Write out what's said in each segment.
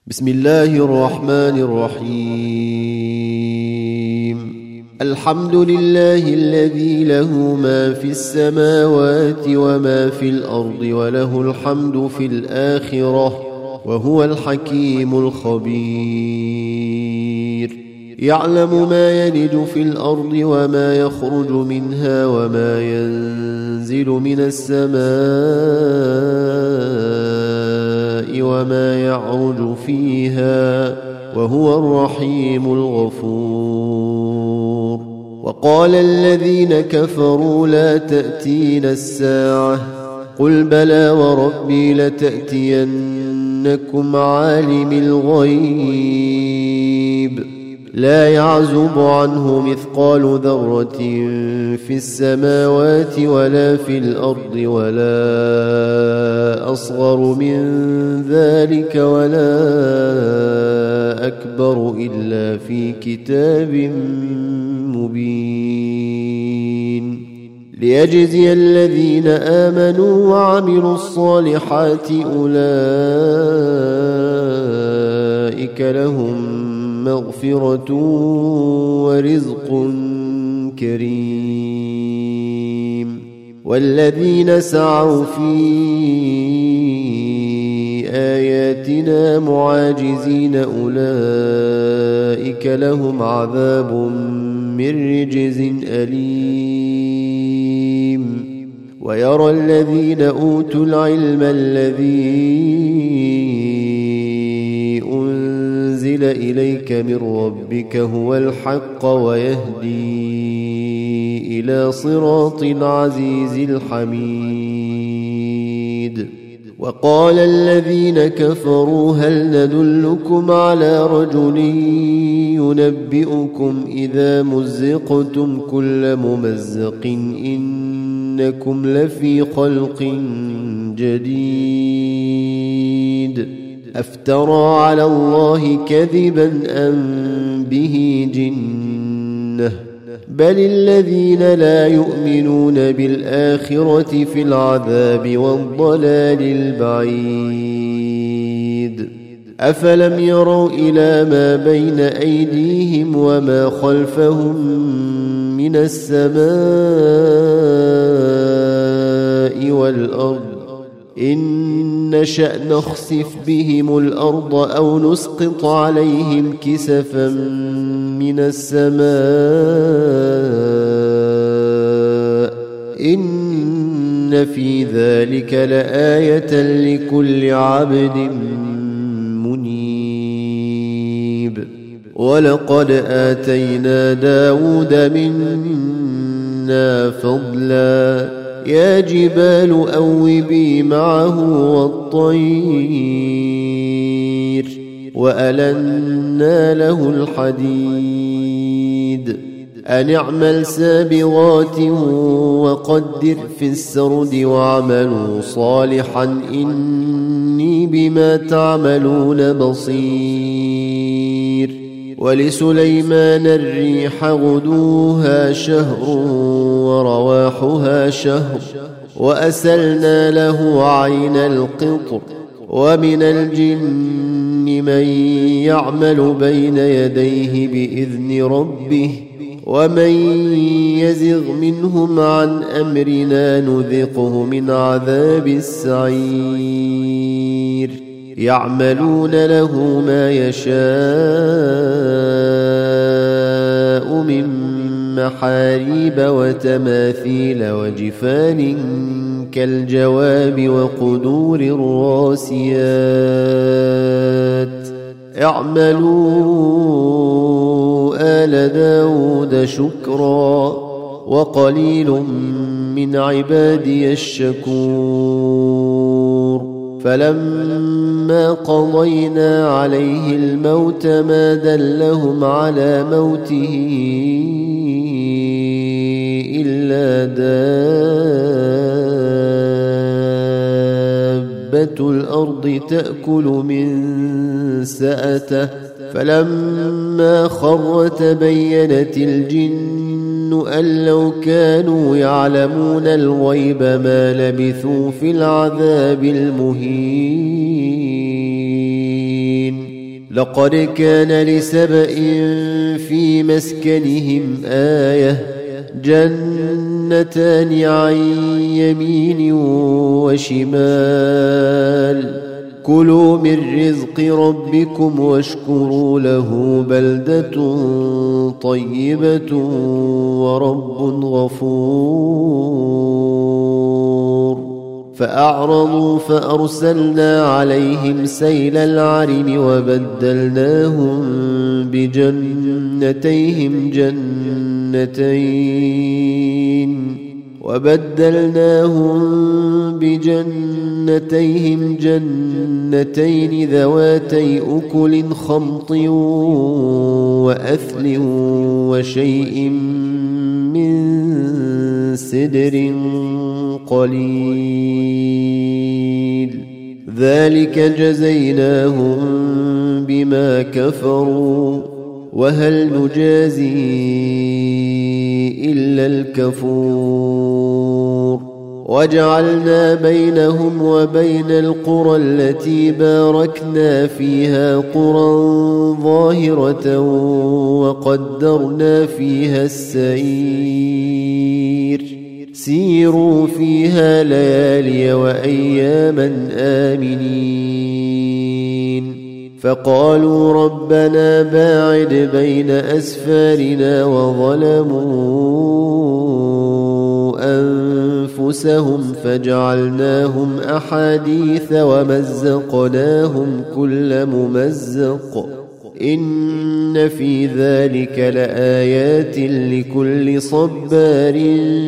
بسم الله الرحمن الرحيم. الحمد لله الذي له ما في السماوات وما في الأرض وله الحمد في الآخرة وهو الحكيم الخبير. يعلم ما يلج في الأرض وما يخرج منها وما ينزل من السماء وما يعرج فيها وهو الرحيم الغفور. وقال الذين كفروا لا تأتينا الساعة قل بلى وربي لتأتينكم عالم الغيب لا يعزب عنه مثقال ذرة في السماوات ولا في الأرض ولا أصغر من ذلك ولا أكبر إلا في كتاب مبين ليجزي الذين آمنوا وعملوا الصالحات أولئك لهم مغفرة ورزق كريم. والذين سعوا في آياتنا معاجزين أولئك لهم عذاب من رجز أليم. ويرى الذين أوتوا العلم الذي أنزل إليك من ربك هو الحق ويهدي إلى صراط العزيز الحميد. وقال الذين كفروا هل ندلكم على رجل ينبئكم إذا مزقتم كل ممزق إنكم لفي خلق جديد أفترى على الله كذبا أم به جنة بل الذين لا يؤمنون بالآخرة في العذاب والضلال البعيد. أفلم يروا إلى ما بين أيديهم وما خلفهم من السماء والأرض إن نشأ نخسف بهم الأرض أو نسقط عليهم كسفا من السماء إن في ذلك لآية لكل عبد منيب. ولقد آتينا داود منا فضلا يا جبال أوبي معه والطير وألنا له الحديد أن اعمل سابغات وقدر في السرد واعملوا صالحا إني بما تعملون بصير. ولسليمان الريح غدوها شهر ورواحها شهر وأسلنا له عين القطر. ومن الجن من يعمل بين يديه بإذن ربه ومن يزغ منهم عن أمرنا نذقه من عذاب السعير. يعملون له ما يشاء من محاريب وتماثيل وجفان كالجواب وقدور الراسيات. اعملوا آل داود شكرا وقليل من عبادي الشكور. فلما قضينا عليه الموت ما دلهم على موته إلا دابة الأرض تأكل من سأته فلما خر تبينت الجن أن لو كانوا يعلمون الغيب ما لبثوا في العذاب المهين لقد كان لسبإ في مسكنهم آية جنتان عن يمين وشمال كلوا من رزق ربكم واشكروا له بلدة طيبة ورب غفور فأعرضوا فأرسلنا عليهم سيل العرم وبدلناهم بجنتين ذواتي أكل خمط وأثل وشيء من سدر قليل ذلك جزيناهم بما كفروا وهل نجازي إلا الكفور وجعلنا بينهم وبين القرى التي باركنا فيها قرى ظاهرة وقدرنا فيها السير سيروا فيها ليالي وأياما آمنين فقالوا ربنا باعد بين أسفارنا وظلموا أنفسهم فجعلناهم أحاديث ومزقناهم كل ممزق إن في ذلك لآيات لكل صبار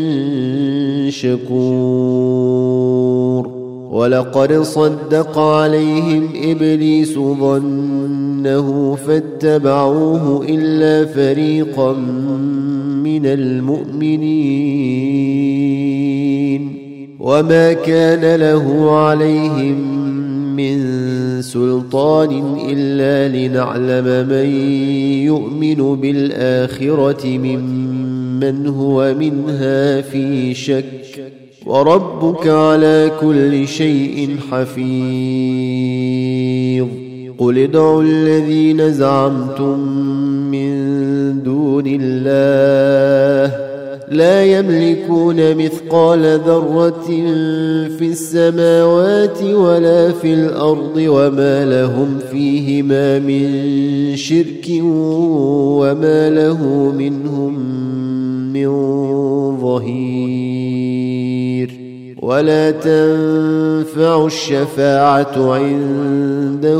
شكور ولقد صدق عليهم إبليس ظنه فاتبعوه إلا فريقا من المؤمنين وما كان له عليهم من سلطان إلا لنعلم من يؤمن بالآخرة ممن هو منها في شك وربك على كل شيء حفيظ قل ادعوا الذين زعمتم من دون الله لا يملكون مثقال ذرة في السماوات ولا في الأرض وما لهم فيهما من شرك وما له منهم من ظهير ولا تنفع الشفاعة عنده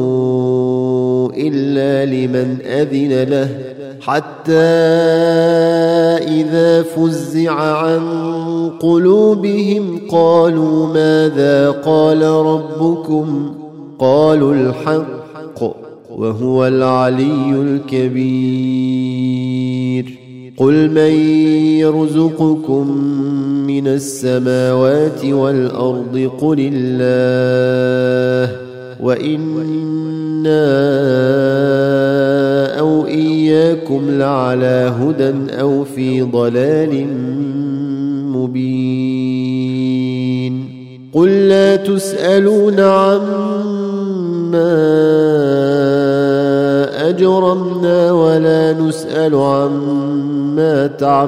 إلا لمن أذن له حتى إذا فزع عن قلوبهم قالوا ماذا قال ربكم قالوا الحق وهو العلي الكبير قل من يرزقكم من السماوات والأرض قل الله وإنا أو إياكم لعلى هدى أو في ضلال مبين قل لا تسألون عما أجرمنا ولا نسأل عما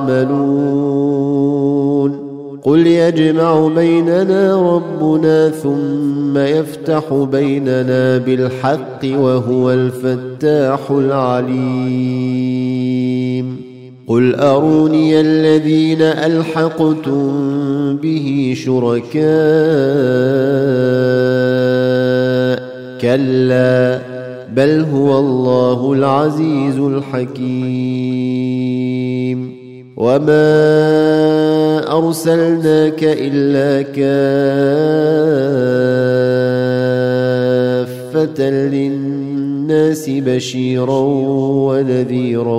تعملون قل يجمع بيننا ربنا ثم يفتح بيننا بالحق وهو الفتاح العليم قل أروني الذين ألحقتم به شركاء كلا بل هو الله العزيز الحكيم وما أرسلناك إلا كافة للناس بشيرا ونذيرا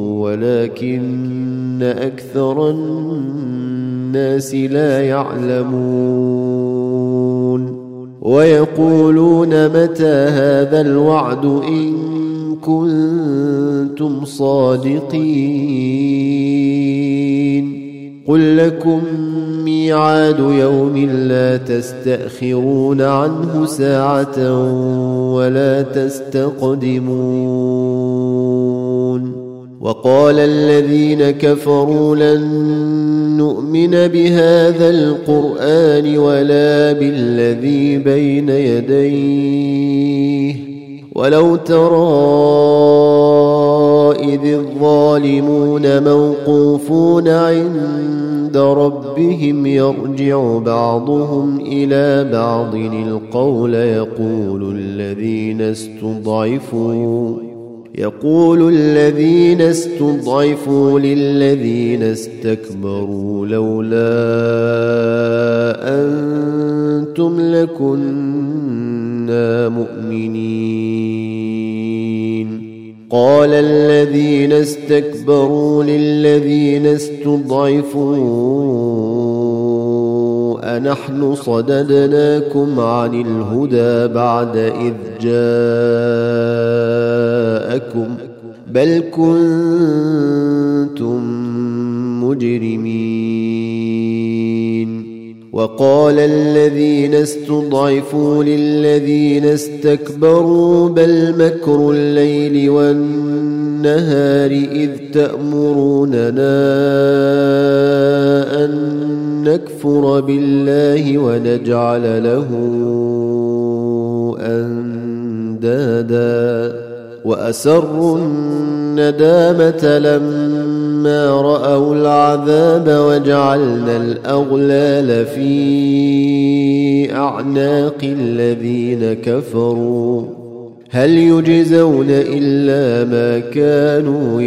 ولكن أكثر الناس لا يعلمون ويقولون متى هذا الوعد إن كنتم صادقين قل لكم ميعاد يوم لا تستأخرون عنه ساعة ولا تستقدمون وقال الذين كفروا لن نؤمن بهذا القرآن ولا بالذي بين يديه ولو ترى إذ الظالمون موقوفون عند ربهم يرجع بعضهم إلى بعض القول يقول الذين استضعفوا للذين استكبروا لولا أنتم لكنا مؤمنين قال الذين استكبروا للذين استضعفوا أنحن صددناكم عن الهدى بعد إذ جاءكم بل كنتم مجرمين وقال الذين استضعفوا للذين استكبروا بل مكر الليل والنهار إذ تأمروننا أن نكفر بالله ونجعل له أندادا وأسروا الندامة لما رأوا العذاب وجعلنا الأغلال في أعناق الذين كفروا هل يجزون إلا ما كانوا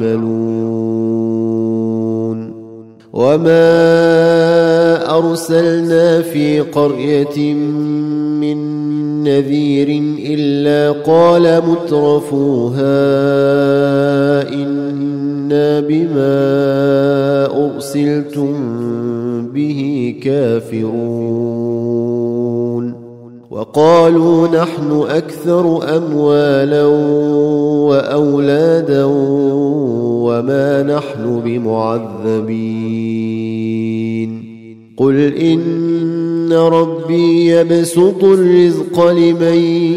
يعملون وما أرسلنا في قرية من نذير إلا قال مترفوها إنا بما أرسلتم به كافرون وقالوا نحن أكثر أموالا وأولادا وما نحن بمعذبين قل إن ربي يبسط الرزق لمن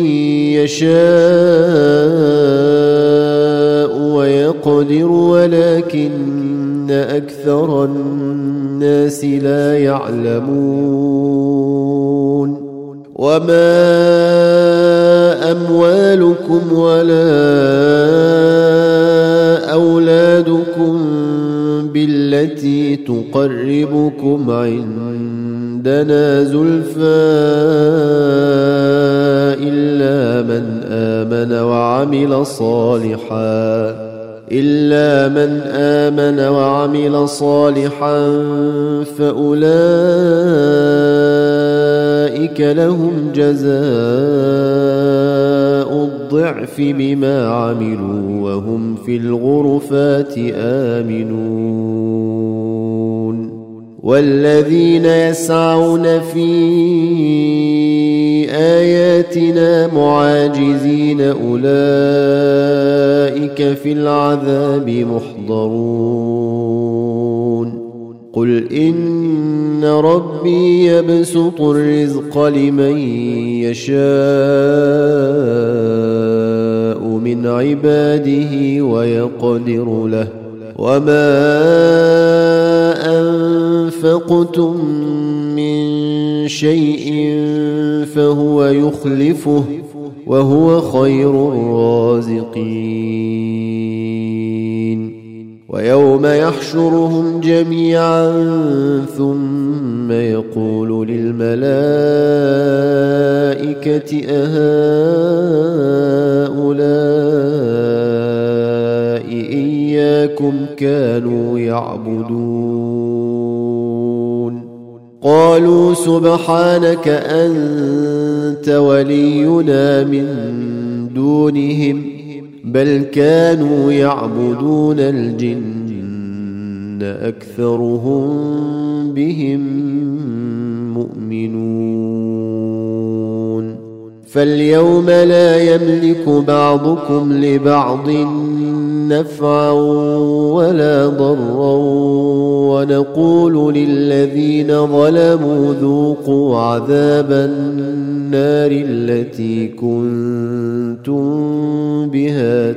يشاء ويقدر ولكن أكثر الناس لا يعلمون وما أموالكم ولا أولادكم بالتي تقربكم عندنا زلفى إلا من آمن وعمل صالحا فأولئك لهم جزاء الضعف بما عملوا وهم في الغرفات آمنون والذين يسعون في آياتنا معاجزين أولئك في العذاب محضرون قل إن ربي يبسط الرزق لمن يشاء من عباده ويقدر له وما أنفقتم من شيء فهو يخلفه وهو خير الرازقين ويوم يحشرهم جميعا ثم يقول للملائكة أهؤلاء إياكم كانوا يعبدون قالوا سبحانك أنت ولينا من دونهم بل كانوا يعبدون الجن أكثرهم بهم مؤمنون فاليوم لا يملك بعضكم لبعض نفعا ولا ضرا ونقول للذين ظلموا ذوقوا عذاب النار التي كنتم بها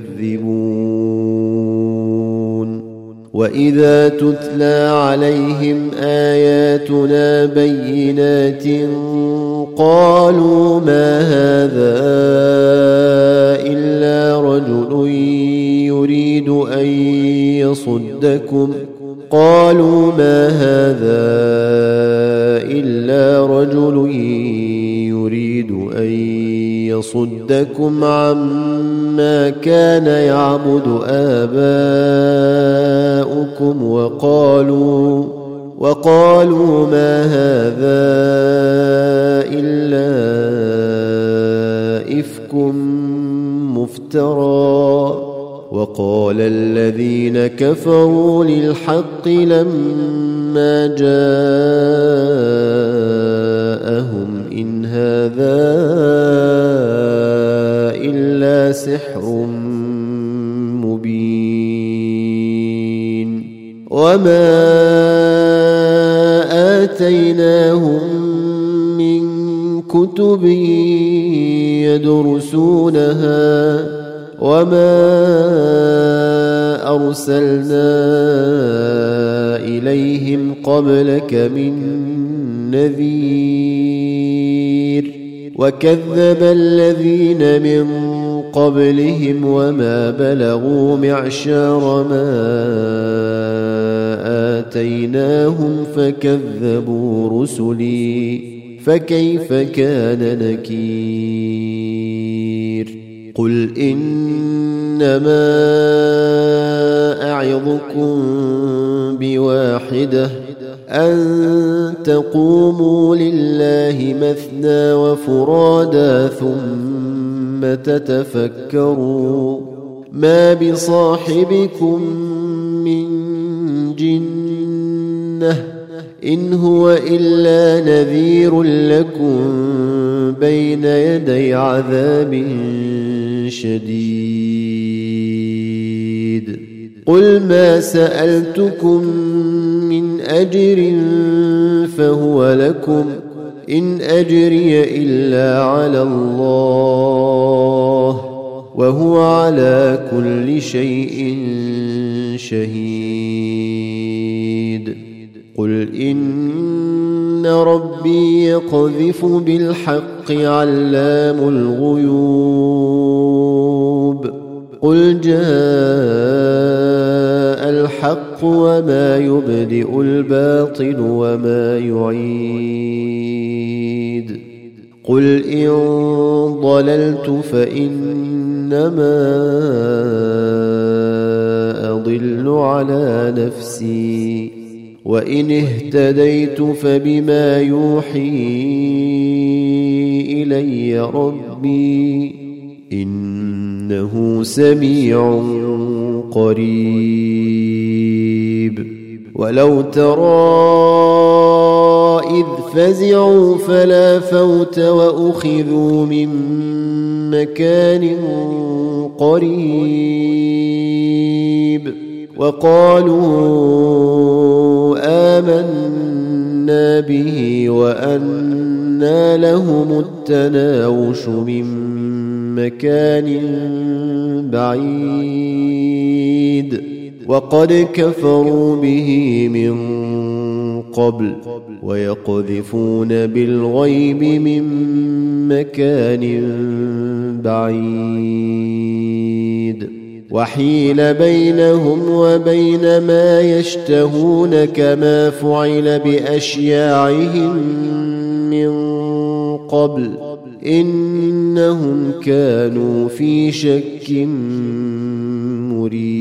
تكذبون وإذا تتلى عليهم آياتنا بينات قالوا ما هذا إلا رجل يريد أن يصدكم عما كان يعبد آباؤكم وقالوا ما هذا إلا إفك مفترى وقال الذين كفروا للحق لما جاءهم إن هذا إلا سحر مبين وما آتيناهم من كتب يدرسونها وما أرسلنا إليهم قبلك من نذير وكذب الذين من قبلهم وما بلغوا معشار ما آتيناهم فكذبوا رسلي فكيف كان نكير قل إنما أعظكم بواحدة أن تقوموا لله مثنى وفرادا ثم تتفكروا ما بصاحبكم من جنة إن هو إلا نذير لكم بين يدي عذاب شديد قل ما سألتكم من أجر فهو لكم إن أجري إلا على الله وهو على كل شيء شهيد قل إن ربي يقذف بالحق علام الغيوب قل جاء الحق وما يبدئ الباطل وما يعيد قل إن ضللت فإنما أضل على نفسي وإن اهتديت فبما يوحي إلي ربي إنه سميع قريب ولو ترى إذ فزعوا فلا فوت وأخذوا من مكان قريب وقالوا آمنا به وأنى لهم التناوش من مكان بعيد وقد كفروا به من قبل ويقذفون بالغيب من مكان بعيد وحيل بينهم وبين ما يشتهون كما فعل بأشياعهم من قبل إنهم كانوا في شك مريب